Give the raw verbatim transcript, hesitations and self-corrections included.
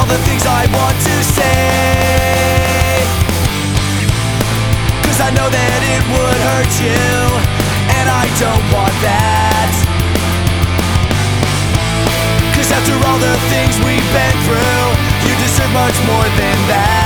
all the things I want to say, 'cause I know that it would hurt you, and I don't want that. 'Cause after all the things we've been through, you deserve much more than that.